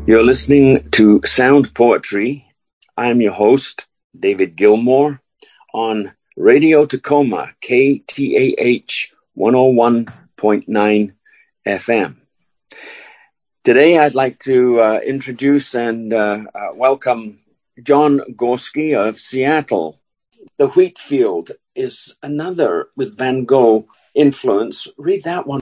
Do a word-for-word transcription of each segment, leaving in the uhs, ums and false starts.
You're listening to Sound Poetry. I'm your host, David Gilmore, on Radio Tacoma, K T A H one oh one point nine F M. Today, I'd like to uh, introduce and uh, uh, welcome John Gorski of Seattle. The Wheat Field is another with Van Gogh influence. Read that one.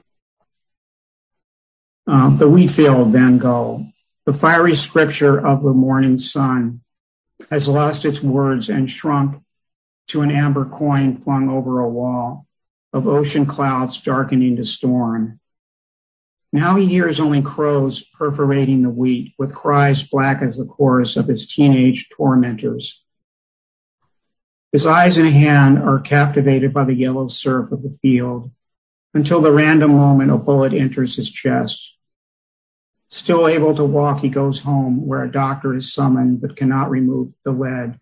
Uh, the Wheat Field, Van Gogh. The fiery scripture of the morning sun has lost its words and shrunk to an amber coin flung over a wall of ocean clouds darkening to storm. Now he hears only crows perforating the wheat with cries black as the chorus of his teenage tormentors. His eyes and hand are captivated by the yellow surf of the field until the random moment a bullet enters his chest. Still able to walk, he goes home where a doctor is summoned but cannot remove the lead.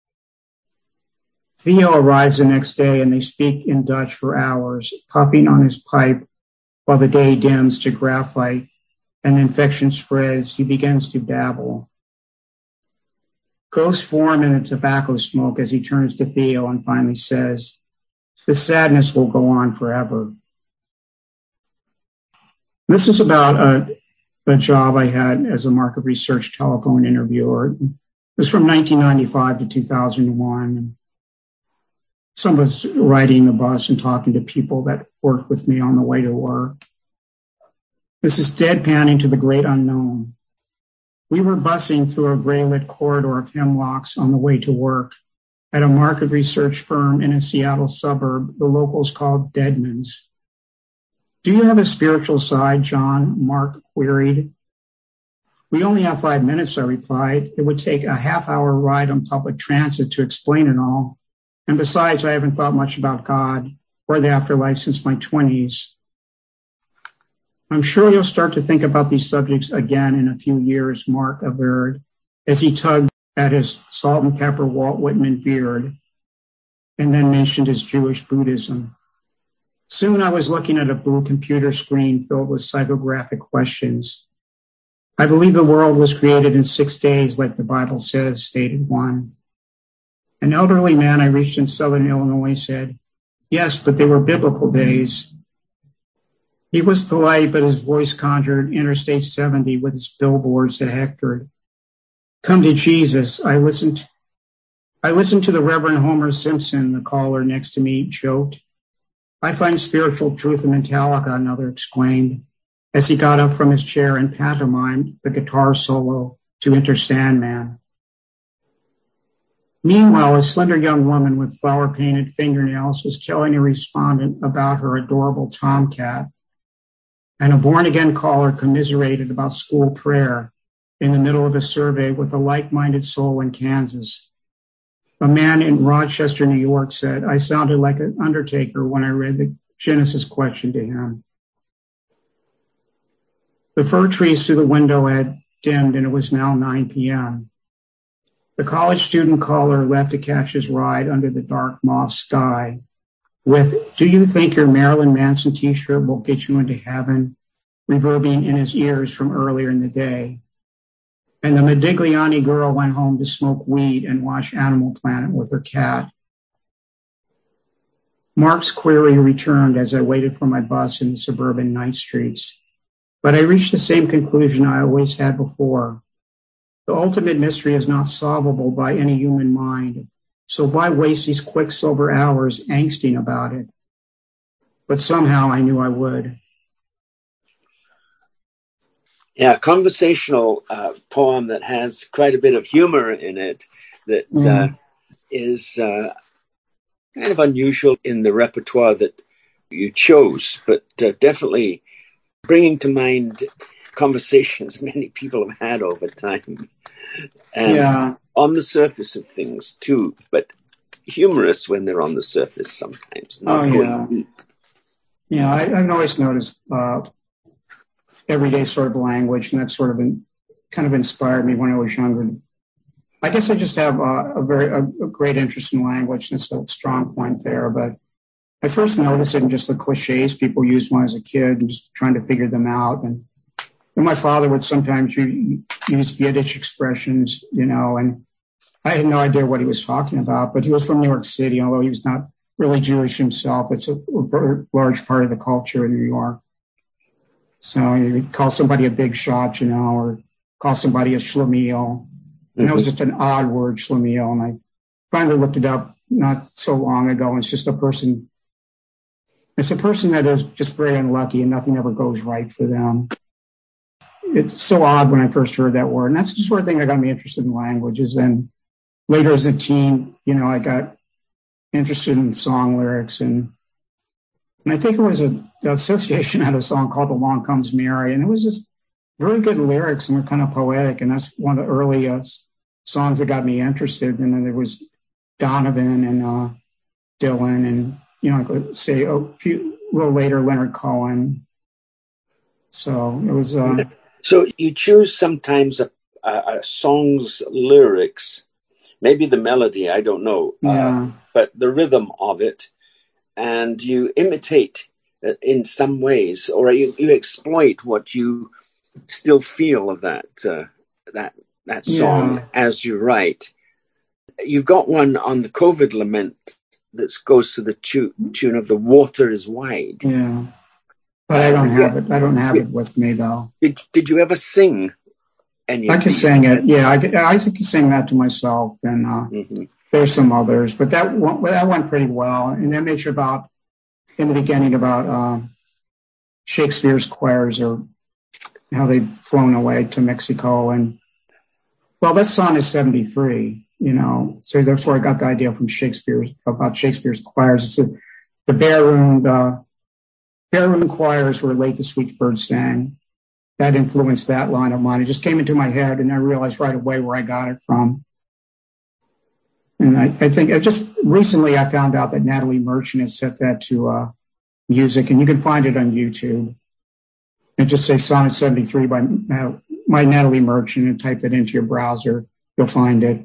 Theo arrives the next day and they speak in Dutch for hours, puffing on his pipe while the day dims to graphite and the infection spreads. He begins to babble. Ghosts form in the tobacco smoke as he turns to Theo and finally says, "The sadness will go on forever." This is about a the job I had as a market research telephone interviewer. It was from nineteen ninety-five to two thousand one. Some of us riding the bus and talking to people that worked with me on the way to work. This is deadpanning to the great unknown. We were busing through a gray-lit corridor of hemlocks on the way to work at a market research firm in a Seattle suburb the locals called Deadman's. "Do you have a spiritual side, John?" Mark queried. "We only have five minutes," I replied. "It would take a half-hour ride on public transit to explain it all. And besides, I haven't thought much about God or the afterlife since my twenties. "I'm sure you'll start to think about these subjects again in a few years," Mark averred, as he tugged at his salt and pepper Walt Whitman beard and then mentioned his Jewish Buddhism. Soon I was looking at a blue computer screen filled with psychographic questions. "I believe the world was created in six days, like the Bible says," stated one. An elderly man I reached in southern Illinois said, "Yes, but they were biblical days." He was polite, but his voice conjured Interstate seventy with its billboards that hectored. "Come to Jesus." I listened, I listened to the Reverend Homer Simpson, the caller next to me joked. "I find spiritual truth in Metallica," another exclaimed, as he got up from his chair and pantomimed the guitar solo to Enter Sandman. Meanwhile, a slender young woman with flower-painted fingernails was telling a respondent about her adorable tomcat, and a born-again caller commiserated about school prayer in the middle of a survey with a like-minded soul in Kansas. A man in Rochester, New York said, "I sounded like an undertaker when I read the Genesis question to him." The fir trees through the window had dimmed and it was now nine p.m. The college student caller left to catch his ride under the dark moss sky with, "Do you think your Marilyn Manson t-shirt will get you into heaven?" reverbing in his ears from earlier in the day. And the Modigliani girl went home to smoke weed and watch Animal Planet with her cat. Mark's query returned as I waited for my bus in the suburban night streets. But I reached the same conclusion I always had before. The ultimate mystery is not solvable by any human mind, so why waste these quicksilver hours angsting about it? But somehow I knew I would. Yeah, a conversational uh, poem that has quite a bit of humor in it that mm. uh, is uh, kind of unusual in the repertoire that you chose, but uh, definitely bringing to mind conversations many people have had over time. Um, yeah. On the surface of things too, but humorous when they're on the surface sometimes. Not oh, yeah. Deep. Yeah, I, I've always noticed uh, everyday sort of language, and that sort of been, kind of inspired me when I was younger. I guess I just have uh, a very a, a great interest in language, and it's a strong point there. But I first noticed it in just the cliches people used when I was a kid, and just trying to figure them out. And And my father would sometimes use Yiddish expressions, you know, and I had no idea what he was talking about, but he was from New York City, although he was not really Jewish himself. It's a, a large part of the culture in New York. So you call somebody a big shot, you know, or call somebody a schlemiel. And mm-hmm. It was just an odd word, schlemiel. And I finally looked it up not so long ago. And it's just a person, it's a person that is just very unlucky and nothing ever goes right for them. It's so odd when I first heard that word. And that's the sort of thing that got me interested in languages. Then later as a teen, you know, I got interested in song lyrics. And, and I think it was a, an association had a song called Along Comes Mary. And it was just very good lyrics and they're kind of poetic. And that's one of the early uh, songs that got me interested. And then there was Donovan and uh, Dylan and, you know, I could say a few, a little later, Leonard Cohen. So it was... Uh, So you choose sometimes a, a, a song's lyrics, maybe the melody, I don't know, yeah. uh, but the rhythm of it, and you imitate in some ways, or you, you exploit what you still feel of that uh, that that song yeah. as you write. You've got one on the COVID lament that goes to the tu- tune of "The Water Is Wide." Yeah. But I don't have it. I don't have it with me, though. Did Did you ever sing any? I can sing it. Yeah, I could, I can sing that to myself, and uh, mm-hmm. there's some others. But that went, that went pretty well. And that makes you about in the beginning about uh, Shakespeare's choirs or how they've flown away to Mexico, and well, that song is seventy-three. You know, so that's where I got the idea from Shakespeare about Shakespeare's choirs. It's a, the Bareroon. Uh, Bareroon choirs were Late the Sweet Bird Sang. That influenced that line of mine. It just came into my head, and I realized right away where I got it from. And I, I think I just recently I found out that Natalie Merchant has set that to uh, music, and you can find it on YouTube. And just say Sonnet seventy-three by uh, my Natalie Merchant and type that into your browser. You'll find it.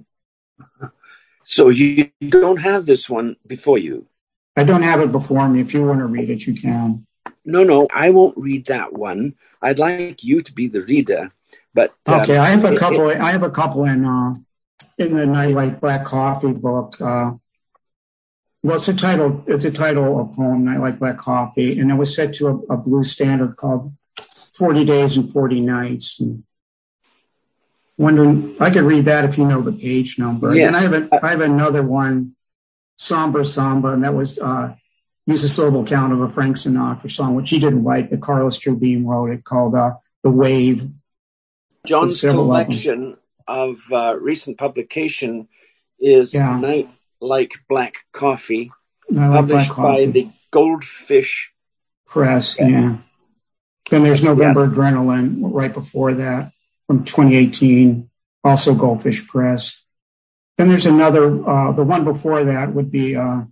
So you don't have this one before you? I don't have it before me. If you want to read it, you can. No, no, I won't read that one. I'd like you to be the reader. But um, okay, I have a couple. It, I have a couple in uh, in the Nightlight Black Coffee book. Uh, well, it's a title. It's a title of a poem, Nightlight Black Coffee, and it was set to a, a blues standard called Forty Days and Forty Nights. And wondering, I could read that if you know the page number. Yes. And I have a, I have another one, Somber Samba, and that was. Uh, Use a syllable count of a Frank Sinatra song, which he didn't write, but Carlos Jobim wrote it, called uh, The Wave. John's collection of, of uh, recent publication is yeah. Night Like Black Coffee, Night Like published Black Coffee. By the Goldfish Press. Yeah. yeah. Then there's November yeah. Adrenaline right before that from twenty eighteen, also Goldfish Press. Then there's another, uh, the one before that would be... Uh,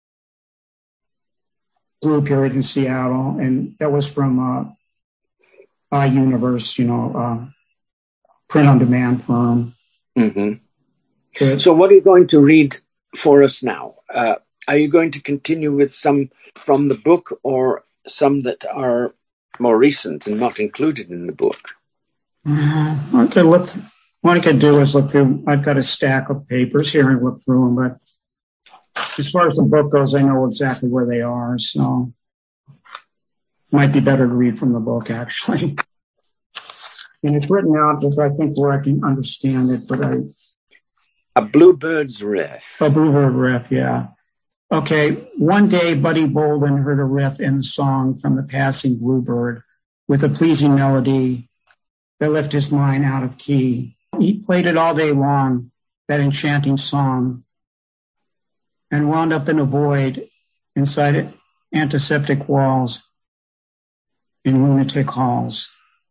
Blue Period in Seattle, and that was from uh, iUniverse, you know, uh, print-on-demand firm. Mm-hmm. But, so what are you going to read for us now? Uh, are you going to continue with some from the book or some that are more recent and not included in the book? Uh, I could look, what I could do is look through, I've got a stack of papers here and look through them, but as far as the book goes, I know exactly where they are, so it might be better to read from the book, actually. And it's written out, which I think where I can understand it, but I... A Bluebird's Riff. A Bluebird Riff, yeah. Okay, one day Buddy Bolden heard a riff in the song from the passing bluebird with a pleasing melody that left his mind out of key. He played it all day long, that enchanting song, and wound up in a void inside antiseptic walls in lunatic halls.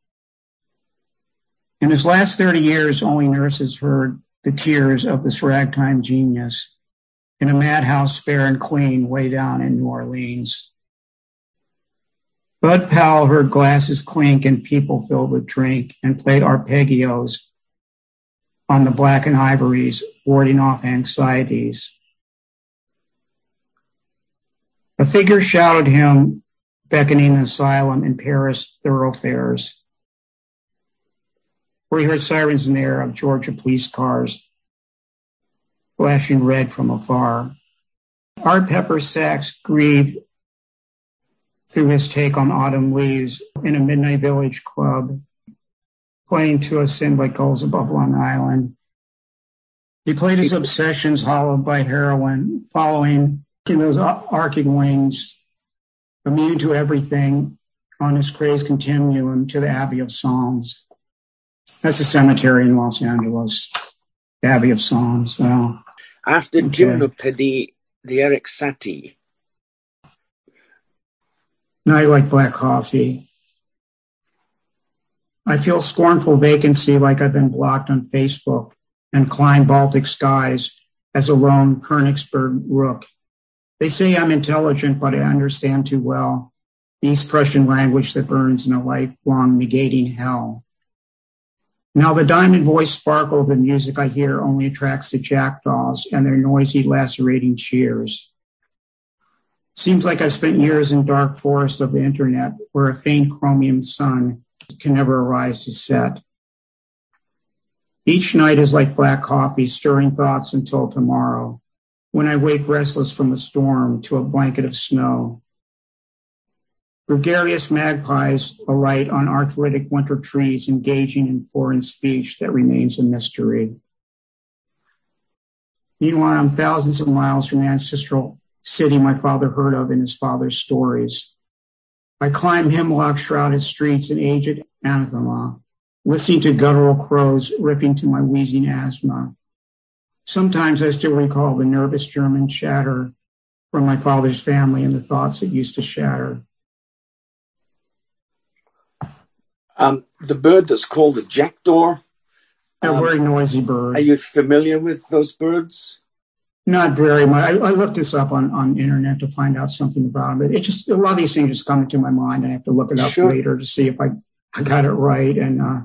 In his last thirty years, only nurses heard the tears of this ragtime genius in a madhouse spare and clean way down in New Orleans. Bud Powell heard glasses clink and people filled with drink and played arpeggios on the black and ivories, warding off anxieties. A figure shouted him, beckoning an asylum in Paris thoroughfares. We heard sirens in the air of Georgia police cars flashing red from afar. Art Pepper Sachs grieved through his take on autumn leaves in a Midnight Village club, playing to us in like gulls above Long Island. He played his obsessions hollowed by heroin, following in those arcing wings, immune to everything on his crazed continuum to the Abbey of Psalms. That's a cemetery in Los Angeles, the Abbey of Psalms. Well, After okay. Gymnopédie, the Erik Satie. Now I like black coffee. I feel scornful vacancy like I've been blocked on Facebook and climb Baltic skies as a lone Königsberg rook. They say I'm intelligent, but I understand too well the East Prussian language that burns in a lifelong negating hell. Now the diamond voice sparkle of the music I hear only attracts the jackdaws and their noisy, lacerating cheers. Seems like I've spent years in dark forest of the internet where a faint chromium sun can never arise to set. Each night is like black coffee, stirring thoughts until tomorrow, when I wake restless from the storm to a blanket of snow. Gregarious magpies alight on arthritic winter trees, engaging in foreign speech that remains a mystery. Meanwhile, I'm thousands of miles from the ancestral city my father heard of in his father's stories. I climb hemlock-shrouded streets in aged anathema, listening to guttural crows ripping to my wheezing asthma. Sometimes I still recall the nervous German chatter from my father's family and the thoughts it used to shatter. Um, the bird that's called a jackdaw. They're um, a very noisy bird. Are you familiar with those birds? Not very much. I, I looked this up on, on the internet to find out something about it. It just, a lot of these things just come into my mind, and I have to look it up Sure. later to see if I, I got it right. And uh,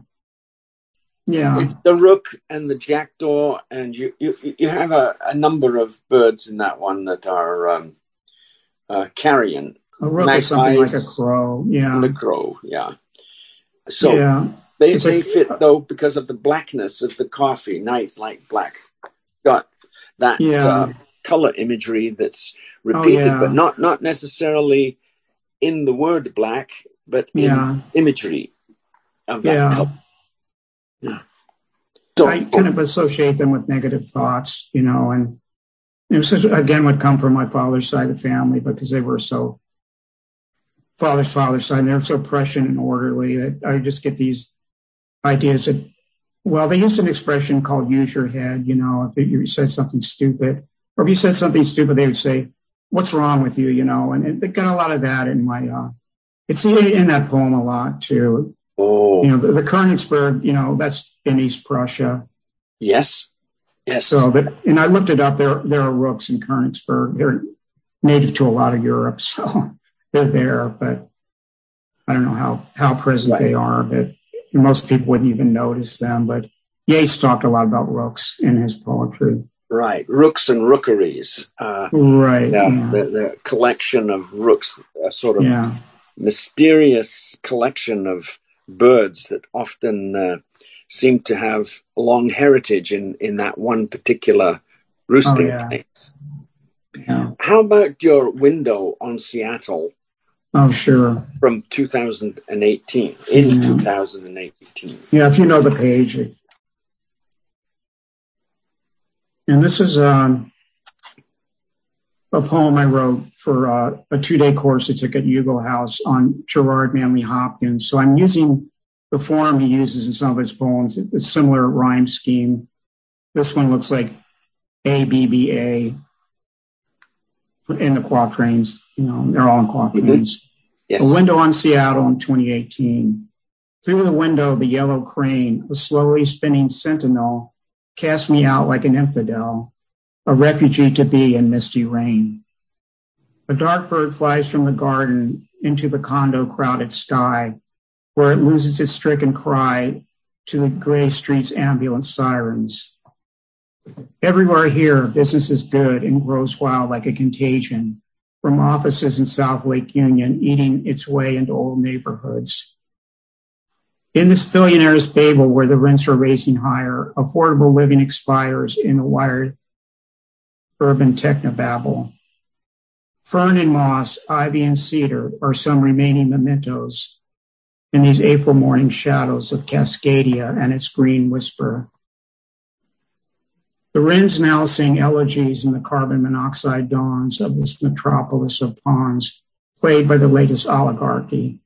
yeah, It's the rook and the jackdaw, and you you, you have a, a number of birds in that one that are um, uh, carrion. a rook is something like a Magpies crow. Yeah, and the crow, yeah. So yeah. they, It's they a- fit, though, because of the blackness of the coffee. Nights like black. Got that Yeah. uh, color imagery that's repeated, yeah. but not, not necessarily in the word black, but in Yeah. imagery of that Yeah. color. Yeah. So, I kind of associate them with negative thoughts, you know, and it was just, again, would come from my father's side of the family because they were so, father's father's side, they were so prescient and orderly that I just get these ideas that, well, they used an expression called use your head, you know, if you said something stupid, or if you said something stupid, they would say, what's wrong with you, you know, and they got a lot of that in my, uh, it's in that poem a lot too. oh, You know, the, the Königsberg, you know, that's in East Prussia. yes, yes. So that, and I looked it up. There, there are rooks in Königsberg. They're native to a lot of Europe, so they're there. But I don't know how how present Right. they are. But most people wouldn't even notice them. But Yeats talked a lot about rooks in his poetry. Right, rooks and rookeries. Uh, Right. yeah, Yeah. The, the collection of rooks, a sort of Yeah. mysterious collection of birds that often uh, seem to have a long heritage in, in that one particular roosting Oh, yeah. place. Yeah. How about your window on Seattle Oh, sure. from two thousand eighteen, in Yeah. two thousand eighteen? Yeah. If you know the page. And this is um, a poem I wrote for uh, a two-day course I took at Hugo House on Gerard Manley Hopkins. So I'm using the form he uses in some of his poems, a similar rhyme scheme. This one looks like A, B, B, A in the quatrains. You know, they're all in quatrains. Mm-hmm. Yes. A window on Seattle in twenty eighteen. Through the window, the yellow crane, a slowly spinning sentinel, cast me out like an infidel, a refugee to be in misty rain. A dark bird flies from the garden into the condo crowded sky, where it loses its stricken cry to the gray street's ambulance sirens. Everywhere here, business is good and grows wild like a contagion, from offices in South Lake Union eating its way into old neighborhoods. In this billionaire's Babel, where the rents are raising higher, affordable living expires in the wired urban technobabble. Fern and moss, ivy and cedar are some remaining mementos in these April morning shadows of Cascadia and its green whisper. The wrens now sing elegies in the carbon monoxide dawns of this metropolis of pawns, played by the latest oligarchy.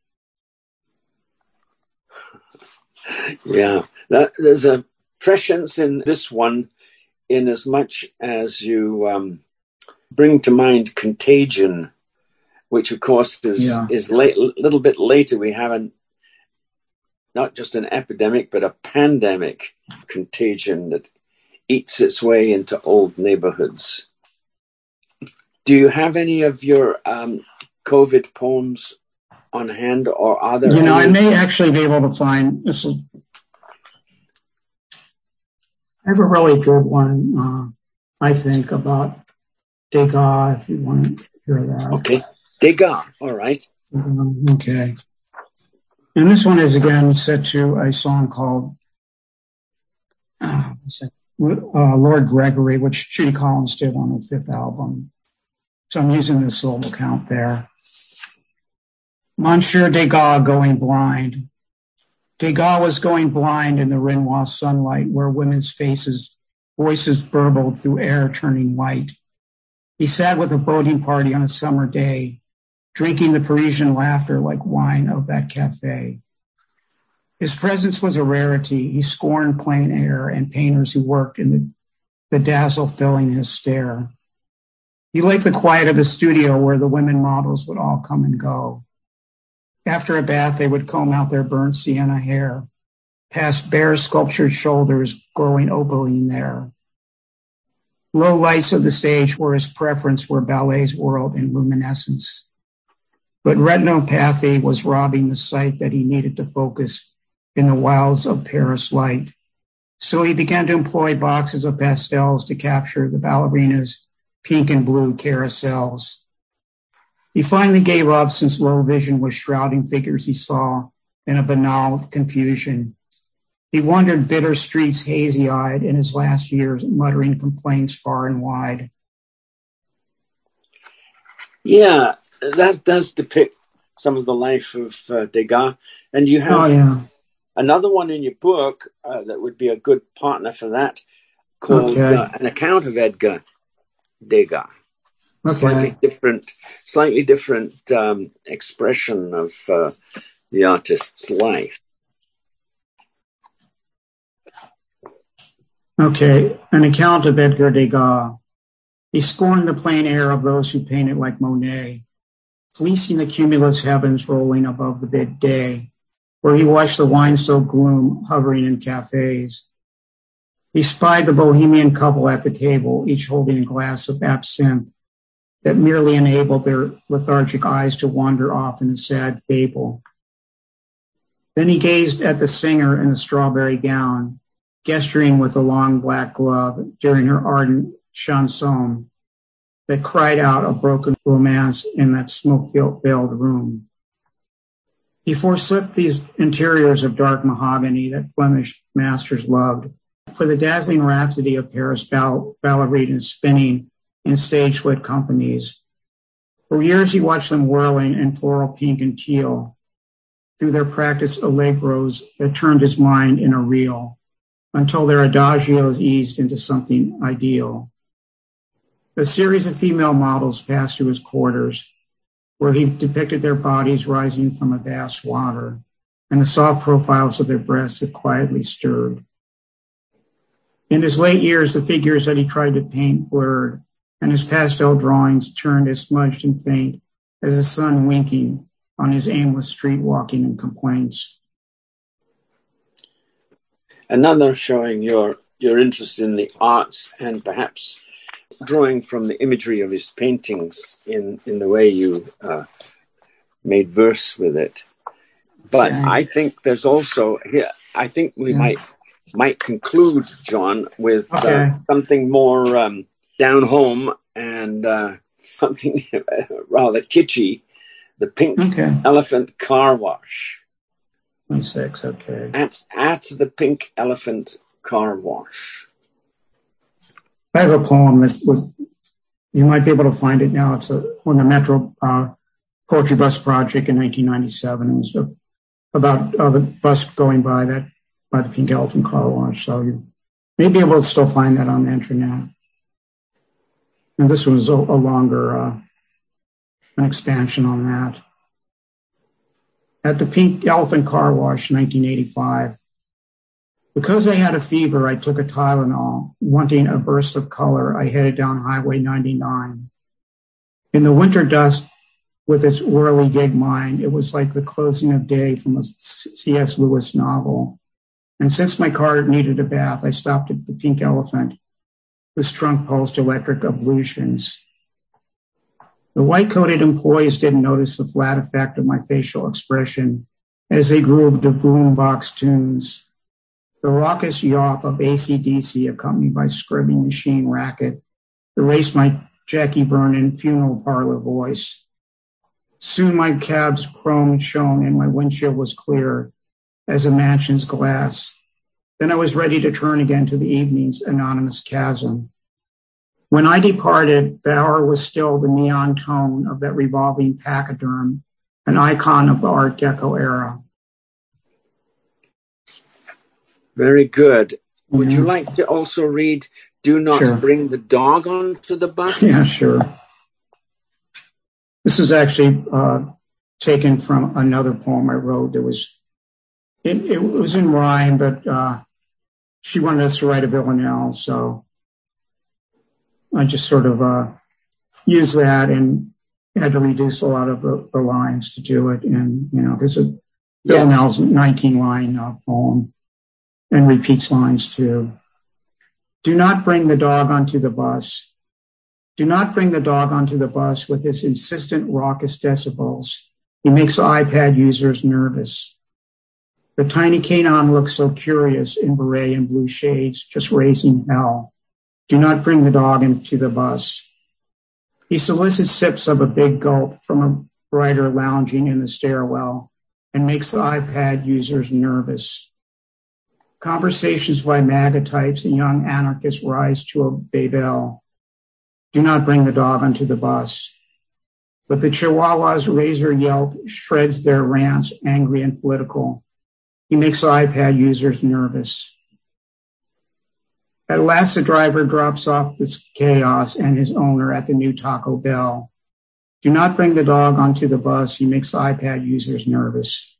Yeah, that, there's a prescience in this one, in as much as you um, bring to mind Contagion, which of course is yeah. is late, a little bit later. We have an, not just an epidemic, but a pandemic contagion that eats its way into old neighborhoods. Do you have any of your um, COVID poems on hand, or are there? You know, any? I may actually be able to find this. Is, I have a really good one, uh, I think, about Degas, if you want to hear that. Okay, Degas, all right. Um, okay. And this one is, again, set to a song called uh, what's that? Uh, Lord Gregory, which Judy Collins did on her fifth album. So I'm using the syllable count there. Monsieur Degas going blind. Degas was going blind in the Renoir sunlight, where women's faces, voices burbled through air turning white. He sat with a boating party on a summer day, drinking the Parisian laughter like wine of that cafe. His presence was a rarity. He scorned plain air and painters who worked in the, the dazzle filling his stare. He liked the quiet of his studio, where the women models would all come and go. After a bath, they would comb out their burnt sienna hair, past bare sculptured shoulders glowing opaline there. Low lights of the stage were his preference, where ballet's whirled in luminescence. But retinopathy was robbing the sight that he needed to focus in the wilds of Paris light. So he began to employ boxes of pastels to capture the ballerina's pink and blue carousels. He finally gave up, since low vision was shrouding figures he saw in a banal confusion. He wandered bitter streets hazy-eyed in his last years, muttering complaints far and wide. Yeah, that does depict some of the life of uh, Degas. And you have oh, yeah. another one in your book uh, that would be a good partner for that, called okay. uh, An Account of Edgar Degas. Okay. Slightly different, slightly different um, expression of uh, the artist's life. Okay, An Account of Edgar Degas. He scorned the plain air of those who painted like Monet, fleecing the cumulus heavens rolling above the midday, where he watched the wine-soaked gloom hovering in cafes. He spied the bohemian couple at the table, each holding a glass of absinthe that merely enabled their lethargic eyes to wander off in a sad fable. Then he gazed at the singer in the strawberry gown, gesturing with a long black glove during her ardent chanson that cried out a broken romance in that smoke-veiled room. He forsook these interiors of dark mahogany that Flemish masters loved for the dazzling rhapsody of Paris ball- ballerinas spinning in stage-lit companies. For years he watched them whirling in floral pink and teal through their practiced allegros that turned his mind in a reel until their adagios eased into something ideal. A series of female models passed through his quarters, where he depicted their bodies rising from a vast water and the soft profiles of their breasts that quietly stirred. In his late years, the figures that he tried to paint blurred, and his pastel drawings turned as smudged and faint as the sun winking on his aimless street walking and complaints. Another showing your your interest in the arts, and perhaps drawing from the imagery of his paintings in, in the way you uh, made verse with it. But Okay. I think there's also here, I think we Yeah. might might conclude, John, with Okay. uh, something more um, down home and uh, something rather kitschy, the Pink Okay. Elephant Car Wash. twenty-six, okay. At, at the Pink Elephant Car Wash. I have a poem that would, you might be able to find it now. It's a, on the Metro uh, Poetry Bus Project in nineteen ninety-seven. It was a, about uh, the bus going by that, by the Pink Elephant Car Wash. So you may be able to still find that on the internet. And this was a, a longer, uh, an expansion on that. At the Pink Elephant Car Wash, nineteen eighty-five. Because I had a fever, I took a Tylenol. Wanting a burst of color, I headed down Highway ninety-nine. In the winter dust, with its whirligig mind, it was like the closing of day from a C S Lewis novel. And since my car needed a bath, I stopped at the Pink Elephant, whose trunk pulsed electric ablutions. The white-coated employees didn't notice the flat effect of my facial expression as they grooved to boombox tunes. The raucous yawp of A C D C, accompanied by scrubbing machine racket, erased my Jackie Vernon funeral parlor voice. Soon my cab's chrome shone and my windshield was clear as a mansion's glass. Then I was ready to turn again to the evening's anonymous chasm. When I departed, the hour was still the neon tone of that revolving pachyderm, an icon of the Art Deco era. Very good. Would Yeah. you like to also read Do Not Sure. Bring the Dog Onto the Bus? Yeah, sure. This is actually uh, taken from another poem I wrote. It was, it, it was in rhyme, but uh, she wanted us to write a villanelle, so I just sort of uh, used that and had to reduce a lot of the, the lines to do it. And, you know, because a villanelle's a nineteen line uh, poem and repeats lines too. Do not bring the dog onto the bus. Do not bring the dog onto the bus with his insistent raucous decibels. He makes iPad users nervous. The tiny canine looks so curious in beret and blue shades, just raising hell. Do not bring the dog into the bus. He solicits sips of a big gulp from a writer lounging in the stairwell and makes the iPad users nervous. Conversations by MAGA types and young anarchists rise to a babel. Do not bring the dog onto the bus. But the Chihuahua's razor yelp shreds their rants, angry and political. He makes iPad users nervous. At last, the driver drops off this chaos and his owner at the new Taco Bell. Do not bring the dog onto the bus. He makes iPad users nervous.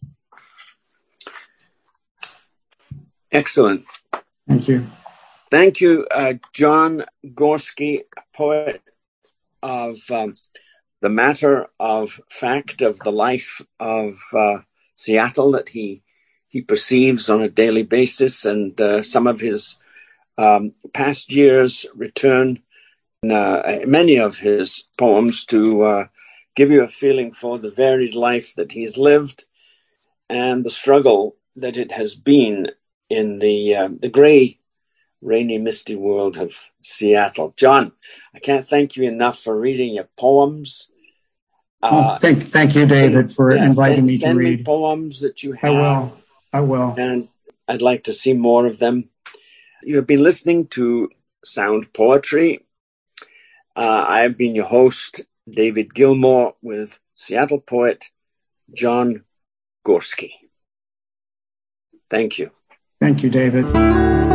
Excellent. Thank you. Thank you, uh, John Gorski, poet of um, the matter of fact of the life of uh, Seattle that he he perceives on a daily basis, and uh, some of his um, past years return in uh, many of his poems to uh, give you a feeling for the varied life that he's lived and the struggle that it has been in the uh, the gray, rainy, misty world of Seattle. John, I can't thank you enough for reading your poems. Uh, oh, thank, thank you, David, for yeah, inviting send, me to send read. Me poems that you have. I will. I will. And I'd like to see more of them. You have been listening to Sound Poetry. Uh, I have been your host, David Gilmour, with Seattle poet John Gorski. Thank you. Thank you, David.